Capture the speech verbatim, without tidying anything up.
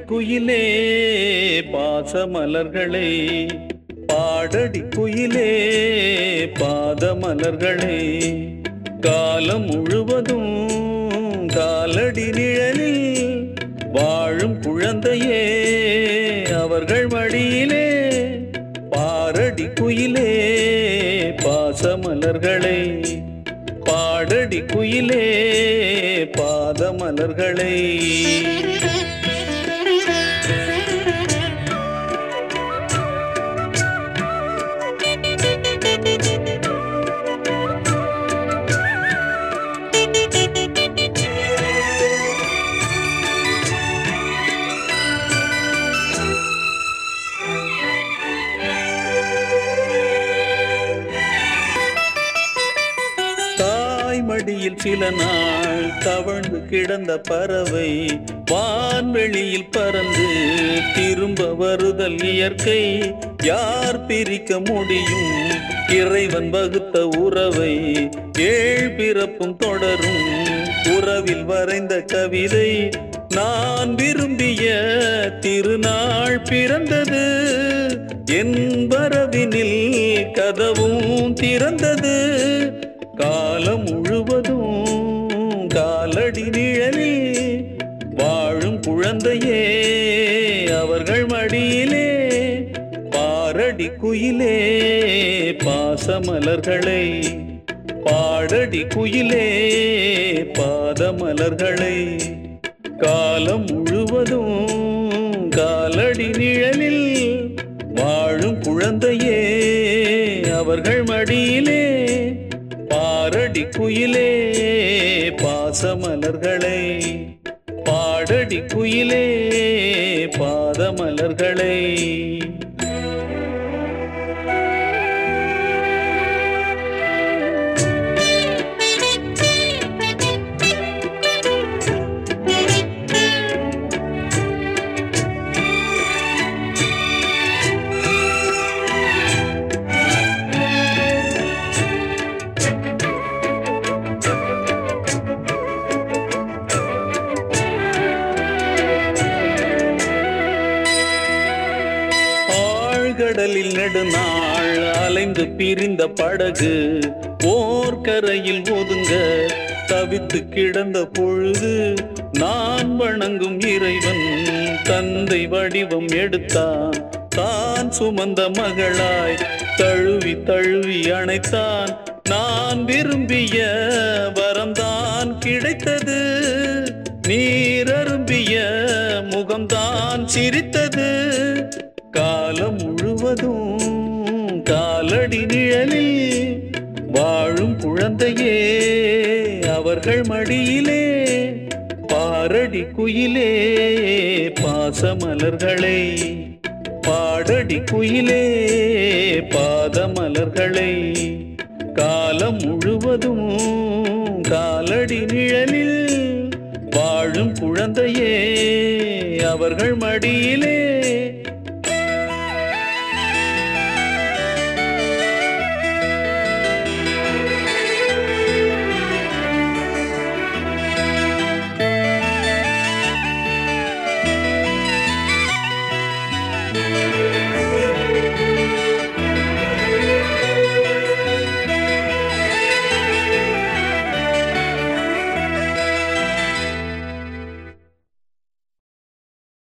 குயிலே பாசமலர்களே, பாடடி குயிலே பாதமலர்களே, காலம் முழுவதும் காலடி நிழலில் வாழும் குழந்தையே அவர்கள் மடியிலே, பாரடி குயிலே பாசமலர்களே, பாடடி குயிலே பாதமலர்களே. மடியில் சில நாள் தவழ்ந்து கிடந்த பறவை வான்வெளியில் பறந்து திரும்ப வருதல் இயற்கை. யார் பிரிக்க முடியும் இறைவன் வகுத்த உறவை? ஏழ் பிறப்பும் தொடரும் உறவில் வரைந்த கவிதை. நான் விரும்பிய திருநாள் பிறந்தது, என் வரவினில் கதவும் திறந்தது. காலம் முழுவதும் காலடி நிழலில் வாழும் குழந்தையே அவர்கள் மடியிலே, பாரடி குயிலே பாசமலர்களை, பாடடி குயிலே பாதமலர்களை. காலம் முழுவதும் காலடி நிழலில் வாழும் குழந்தையே அவர்கள் மடியிலே, பாரடி குயிலே பாசமலர்களை, பாடடி குயிலே பாதமலர்களை. கடலில் நெடுநாள் அலைந்து பிரிந்த படகு ஓர் கரையில் ஒதுங்க தவித்து கிடந்த பொழுது, நான் வணங்கும் இறைவன் தந்தை வடிவம் எடுத்தான். தான் சுமந்த மகளாய் தழுவி தழுவி அணைத்தான். நான் விரும்பிய வரம்தான் கிடைத்தது, நீர் அரும்பிய முகம்தான் சிரித்தது. காலம் முழுவதும் காலடி நிழலில் வாழும் குழந்தையே அவர்கள் மடியிலே, பாரடி குயிலே பாசமலர்களை, பாடடி குயிலே பாதமலர்களை. காலம் முழுவதும் காலடி நிழலில் வாழும் குழந்தையே அவர்கள் மடியிலே,